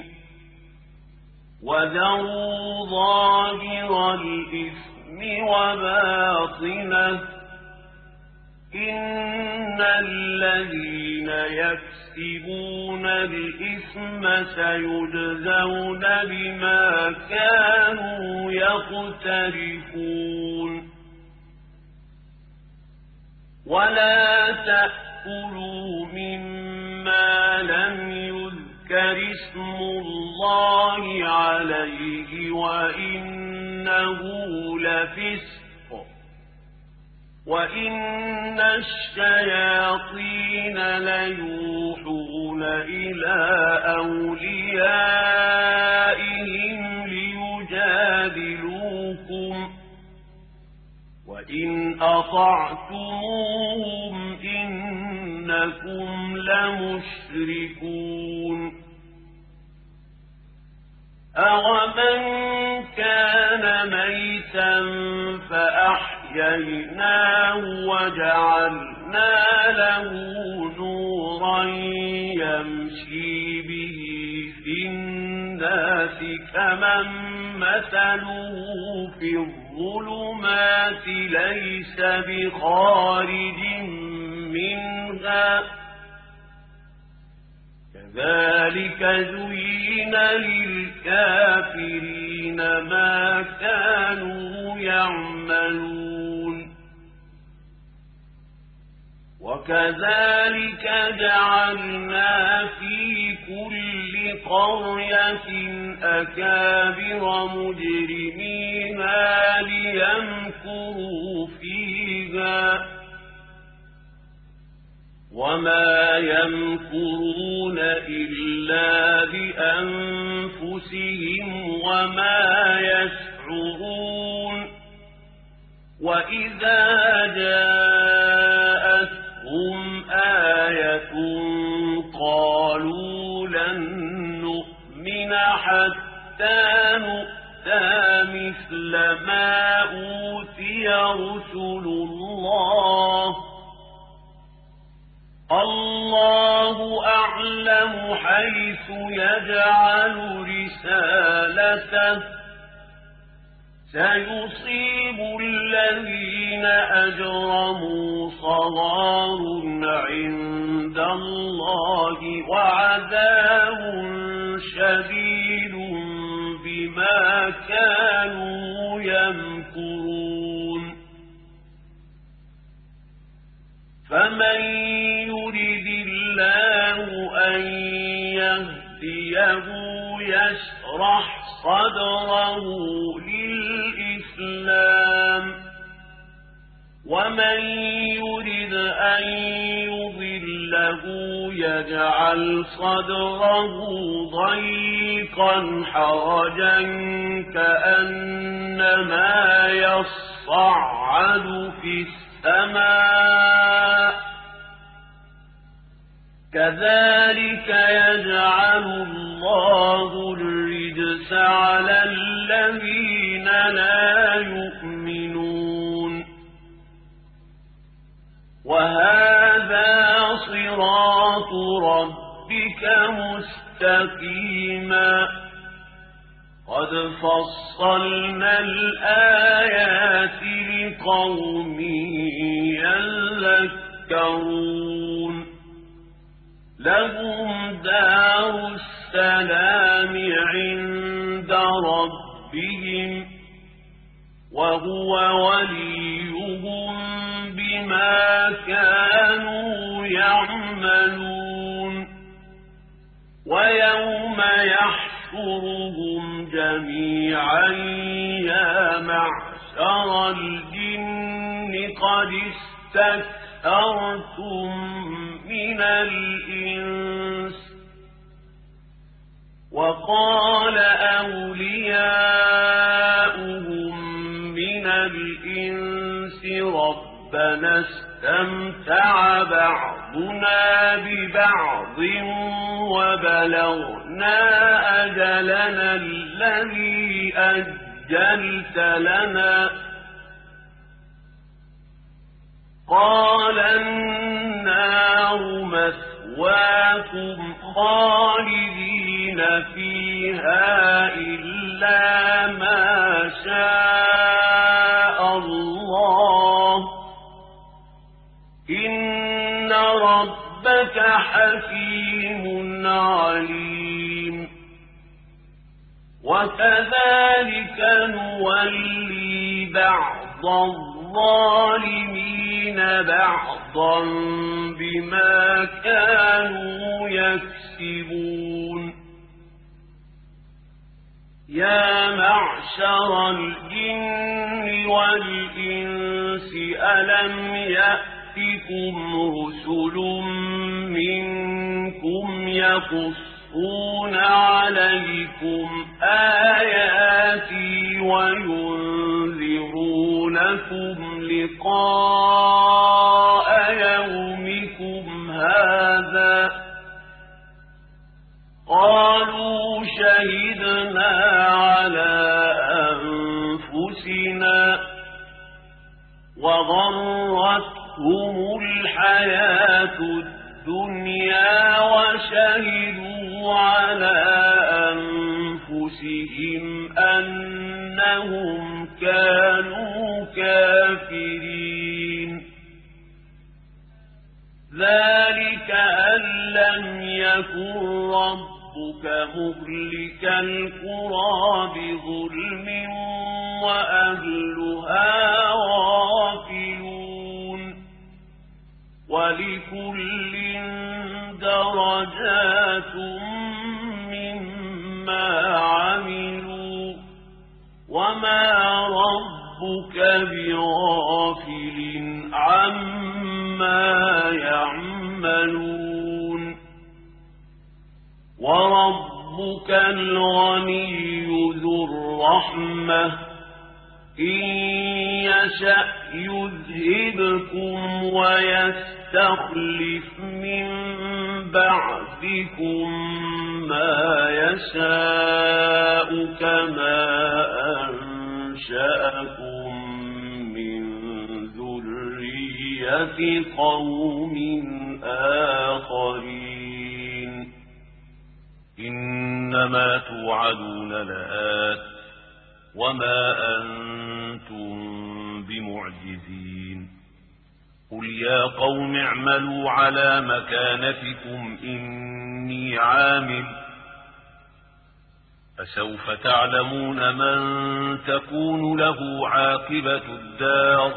A: وذروا ظاهر الإثم وباطنه إن الذين يكسبون الإثم سيجزون بما كانوا يقترفون ولا تأكلوا مما لم يذكر اسم الله عليه وإنه لفسق وإن الشياطين ليوحون إلى أوليائهم ليجادلوكم وإن أطعتموهم إنكم لمشركون أَوَمَنْ كَانَ مَيْتًا فَأَحْيَيْنَاهُ وَجَعَلْنَا لَهُ نُورًا يَمْشِي بِهِ فِي النَّاسِ كَمَنْ مَثَلُهُ فِي الظُّلُمَاتِ لَيْسَ بِخَارِجٍ مِنْهَا كذلك زين للكافرين ما كانوا يعملون وكذلك جعلنا في كل قرية أكابر مجرميها ليمكروا فيها وما يمكرون إلا بأنفسهم وما يشعرون وإذا جاءتهم آية قالوا لن نؤمن حتى نؤمن يؤتى مثل ما أوتي رسل الله الله أعلم حيث يجعل رسالته سيصيب الذين أجرموا صغار عند الله وعذاب شديد بما كانوا يمكرون فمن يرد الله أن يهديه يشرح صدره للإسلام ومن يرد أن يضله يجعل صدره ضيقا حرجا كأنما يصعد في السماء كذلك يجعل الله الرجس على الذين لا يؤمنون وهذا صراط ربك مستقيما قد فصلنا الآيات لقوم يذكرون لهم دار السلام عند ربهم وهو وليهم بما كانوا يعملون ويوم يحشرهم جميعا يا معشر الجن قد استكثرتم من الإنس وقال أولياؤهم من الإنس ربنا استمتع بعضنا ببعض وبلغنا أجلنا الذي أجلت لنا قال النار مثواكم خالدين فيها إلا ما شاء الله إن ربك حكيم عليم وكذلك نولي بعض الظالمين بعضا بما كانوا يكسبون يا معشر الجن والإنس ألم يأتكم رسل منكم يقصون عليكم آياتي وينذرونكم لقاء يومكم هذا قالوا شهدنا على أنفسنا وغرتهم الحياة الدنيا وشهدوا على أنفسهم أنهم كانوا كافرين ذلك أن لم يكن ربك مهلك القرى بظلم وأهلها غافلون ولكل درجات مما عملوا وما ربك بغافل عما يعملون وربك الغني ذو الرحمة إن يشأ يذهبكم ويستخلف من بعد ربكم ما يشاء كما أنشأكم من ذرية قوم آخرين إنما توعدون لآت وما أنتم بمعجزين قل يا قوم اعملوا على مكانتكم إني عامل فسوف تعلمون من تكون له عاقبة الدار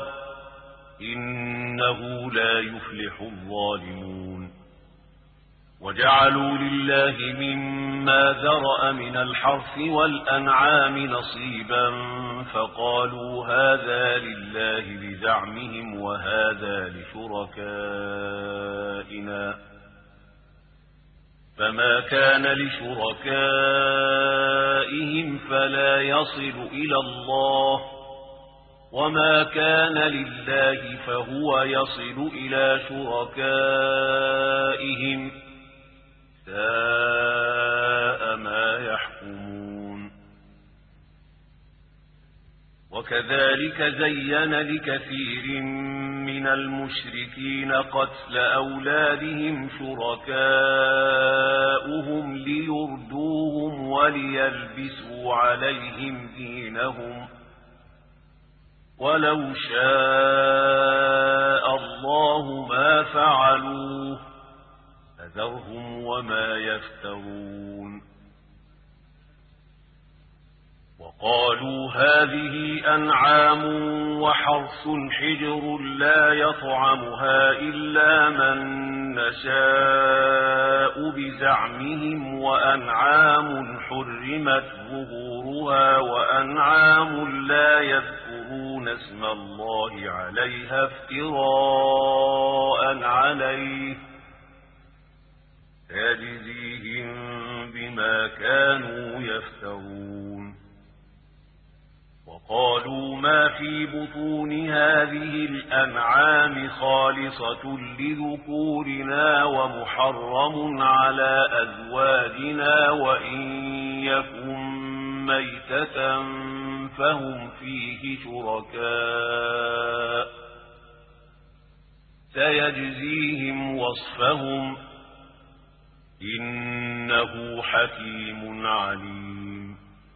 A: إنه لا يفلح الظالمون وجعلوا لله مما ذرأ من الحرث والأنعام نصيبا فقالوا هذا لله بزعمهم وهذا لشركائنا فما كان لشركائهم فلا يصل إلى الله وما كان لله فهو يصل إلى شركائهم ساء ما يحكمون وكذلك زين لكثير من المشركين قتل أولادهم شركاؤهم ليردوهم وليلبسوا عليهم دينهم ولو شاء الله ما فعلوه فذرهم وما يفترون وقالوا هذه أنعام وحرث حجر لا يطعمها إلا من نشاء بزعمهم وأنعام حرمت ظهورها وأنعام لا يذكرون اسم الله عليها افتراء عليه يجزيهم بما كانوا يفترون وقالوا ما في بطون هذه الأنعام خالصة لذكورنا ومحرم على أزواجنا وإن يكن ميتة فهم فيه شركاء سيجزيهم وصفهم إنه حكيم عليم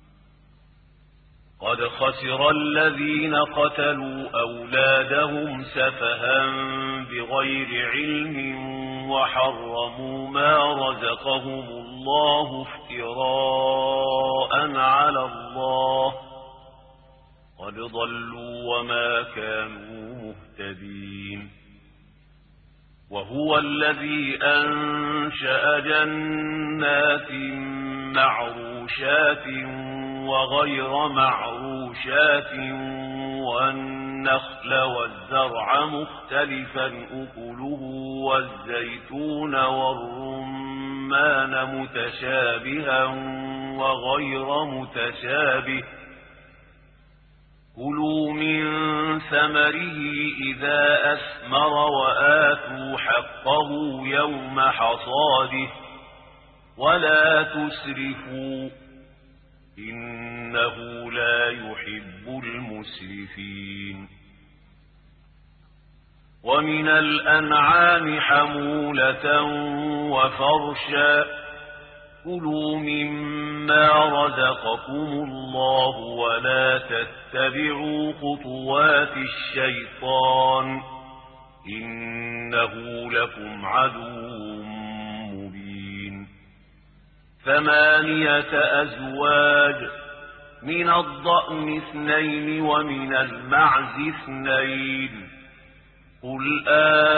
A: قد خسر الذين قتلوا أولادهم سفها بغير علم وحرموا ما رزقهم الله افتراء على الله قد ضلوا وما كانوا مهتدين وهو الذي أنشأ جنات معروشات وغير معروشات والنخل والزرع مختلفا أكله والزيتون والرمان متشابها وغير متشابه كلوا من ثمره إذا أثمر وآتوا حقه يوم حصاده ولا تسرفوا إنه لا يحب المسرفين ومن الأنعام حمولة وفرشا كلوا مما رزقكم الله ولا تتبعوا خطوات الشيطان إنه لكم عدو مبين ثمانية أزواج من الضأن اثنين ومن المعز اثنين قل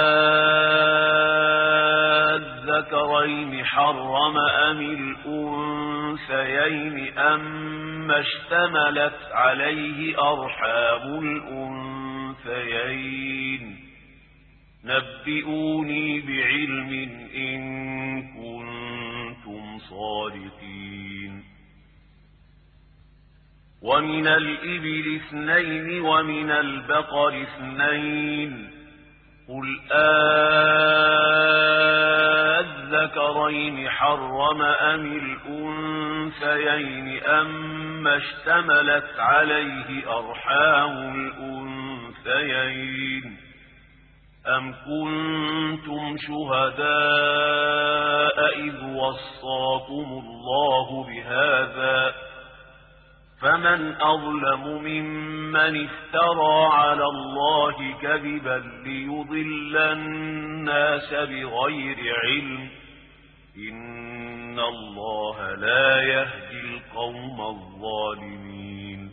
A: الذكرين حرم أم الأنثيين أما اشتملت عليه أرحام الأنثيين نبئوني بعلم إن كنتم صادقين ومن الإبل اثنين ومن البقر اثنين قل آذ الذكرين حرم أم الأنثيين أما اشتملت عليه أرحام الأنثيين أم كنتم شهداء إذ وصاكم الله بهذا فمن أظلم ممن افترى على الله كذبا ليضل الناس بغير علم إن الله لا يهدي القوم الظالمين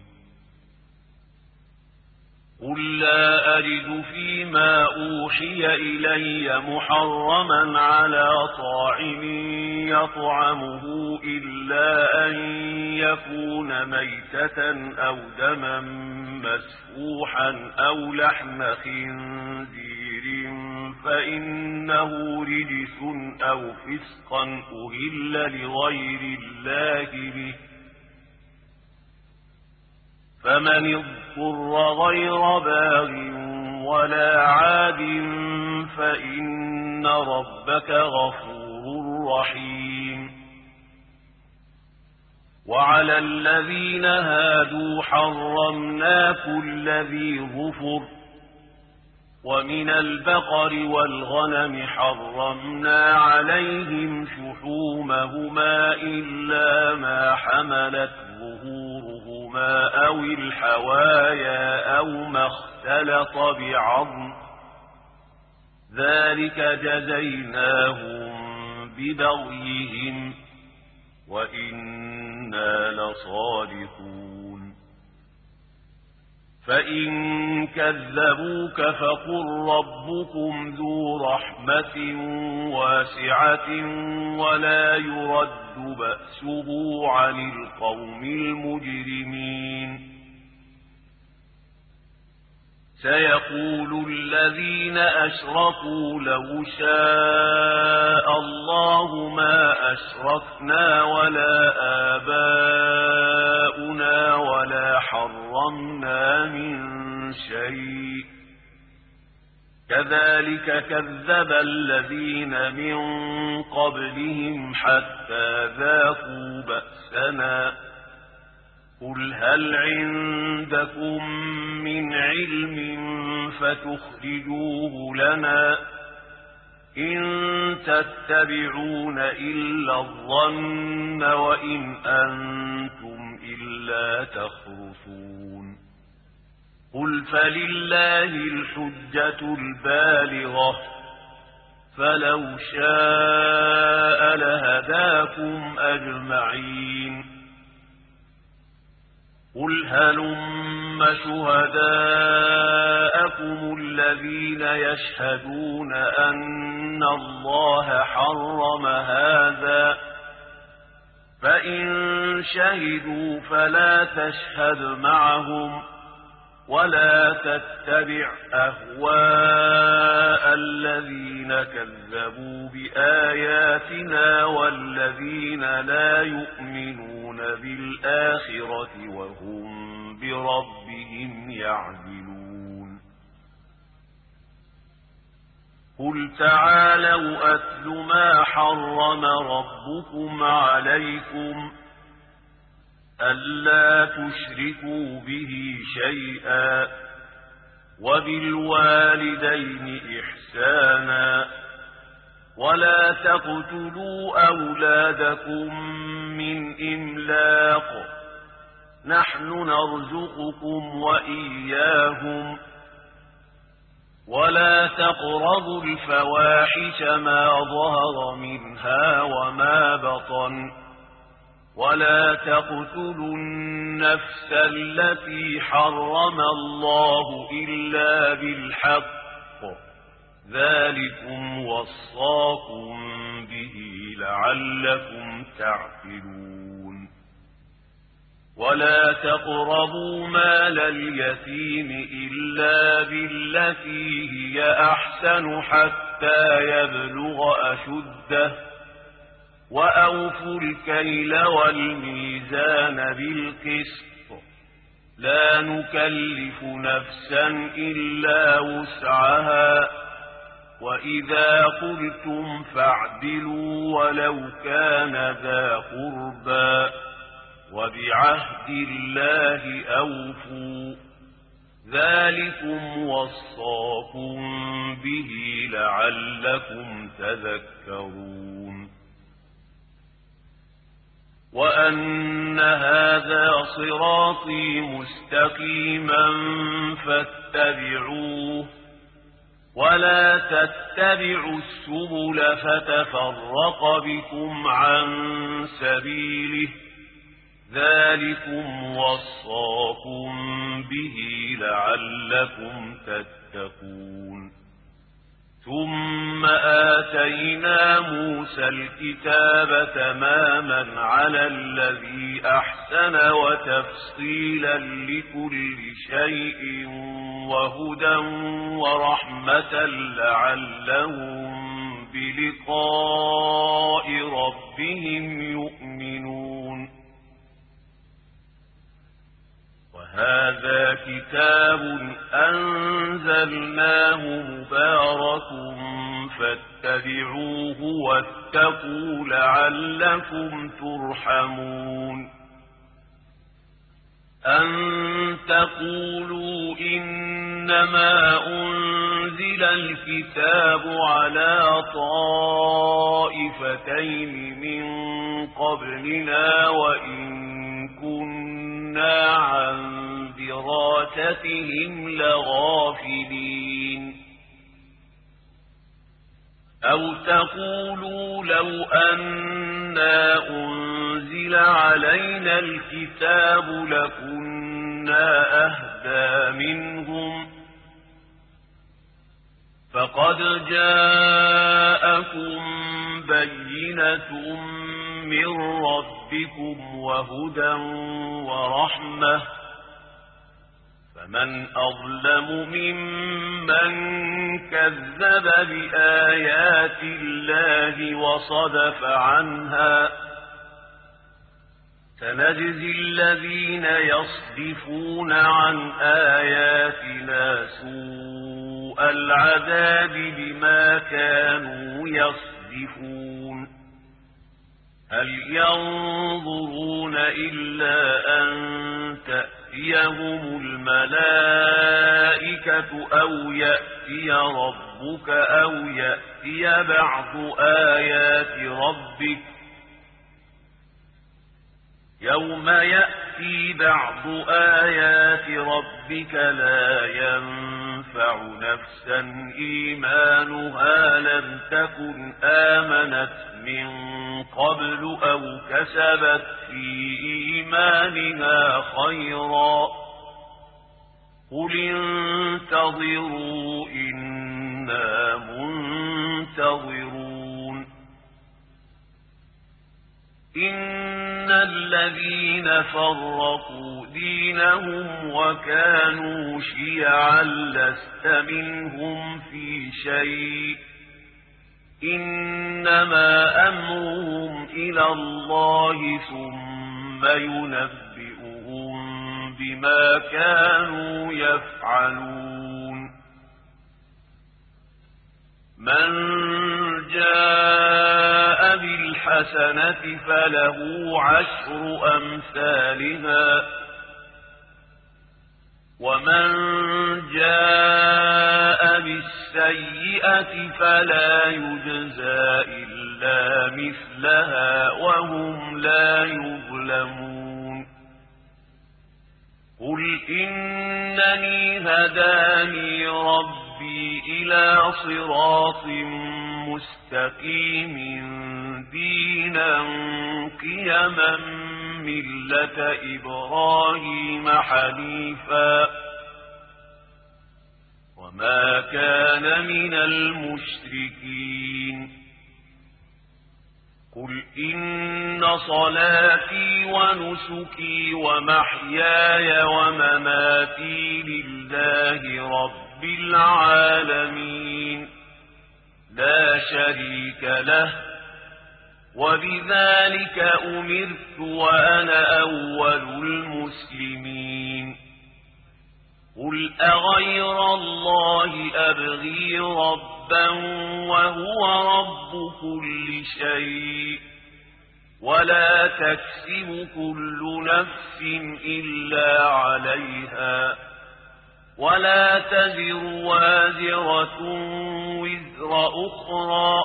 A: قل لا أجد فيما أوحي إلي محرما على طاعم يطعمه إلا أن يكون ميتة أو دما مسفوحا أو لحم خنزير فإنه رجس أو فسقا أهل لغير الله به فمن اضطر غير باغ ولا عاد فإن ربك غفور رحيم وعلى الذين هادوا حرمنا كل ذي ظفر ومن البقر والغنم حرمنا عليهم شحومهما إلا ما حملت ظهورهما أو الحوايا أو ما اختلط بعظم ذلك جزيناهم ببغيهم وإنا لصادقون فإن كذبوك فقل ربكم ذو رحمة واسعة ولا يرد بأسه عن القوم المجرمين سيقول الذين أشركوا لو شاء الله ما أشركنا ولا آباؤنا ولا حرمنا من شيء كذلك كذب الذين من قبلهم حتى ذاقوا بأسنا قل هل عندكم من علم فتخرجوه لنا إن تتبعون إلا الظن وإن أنتم إلا تخرصون قل فلله الحجة البالغة فلو شاء لهداكم أجمعين قل هلم شهداءكم الذين يشهدون أن الله حرم هذا فإن شهدوا فلا تشهد معهم ولا تتبع أهواء الذين كذبوا بآياتنا والذين لا يؤمنون بالآخرة وهم بربهم يعدلون قل تعالوا أتل ما حرم ربكم عليكم ألا تشركوا به شيئا وبالوالدين إحسانا ولا تقتلوا أولادكم من إملاق نحن نرزقكم وإياهم ولا تقربوا الفواحش ما ظهر منها وما بطن ولا تقتلوا النفس التي حرم الله إلا بالحق ذلكم وصاكم به لعلكم تعقلون ولا تقربوا مال اليتيم إلا بالتي هي أحسن حتى يبلغ أشده وأوفوا الكيل والميزان بالقسط لا نكلف نفسا إلا وسعها وإذا قلتم فاعدلوا ولو كان ذا قربى وبعهد الله أوفوا ذلكم وصاكم به لعلكم تذكرون وأن هذا صراطي مستقيما فاتبعوه ولا تتبعوا السبل فتفرق بكم عن سبيله ذلكم وصاكم به لعلكم تتقون ثم آتينا موسى الكتاب تماما على الذي أحسن وتفصيلا لكل شيء وهدى ورحمة لعلهم بلقاء ربهم يؤمنون وهذا كتاب أنزلناه مبارك فاتبعوه واتقوا لعلكم ترحمون أن تقولوا إنما أنزل الكتاب على طائفتين من قبلنا وإن كنا عن دراستهم لغافلين أو تقولوا لو أنا أنزل علينا الكتاب لكنا أهدى منهم فقد جاءكم بينة من ربكم وهدى ورحمة فمن أظلم ممن كذب بآيات الله وصدف عنها سنجزي الذين يصدفون عن آياتنا سوء العذاب بما كانوا يصدفون هل ينظرون إلا أن تأتيهم الملائكة أو يأتي ربك أو يأتي بعض آيات ربك يوم يأتي بعض آيات ربك لا ينفع نفسا إيمانها لم تكن آمنت من قبل أو كسبت في إيمانها خيرا قل انتظروا إنا منتظرون إن الذين فرقوا دينهم وكانوا شيعا لست منهم في شيء إنما أمرهم إلى الله ثم ينبئهم بما كانوا يفعلون من جاء بالحسنة فله عشر أمثالها ومن جاء بالسيئة فلا يجزى إلا مثلها وهم لا يظلمون قل إنني هداني ربي إلى صراط مستقيم دينا قيما ملة إبراهيم حنيفا وما كان من المشركين قل إن صلاتي ونسكي ومحياي ومماتي لله رب العالمين لا شريك له وبذلك أمرت وأنا أول المسلمين قل أغير الله أبغي رب ربا وهو رب كل شيء ولا تكسب كل نفس إلا عليها ولا تزر وازرة وزر أخرى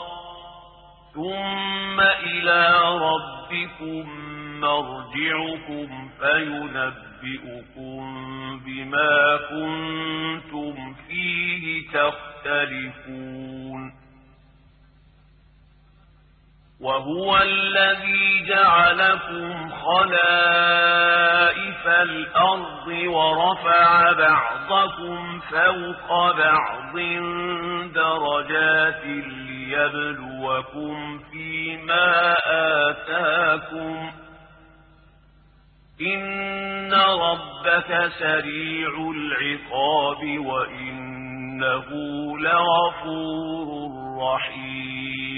A: ثم إلى ربكم مرجعكم فينبئكم بما كنتم فيه تختلفون وهو الذي جعلكم خلائف الأرض ورفع بعضكم فوق بعض درجات ليبلوكم فيما آتاكم إن ربك سريع العقاب وإنه لغفور رحيم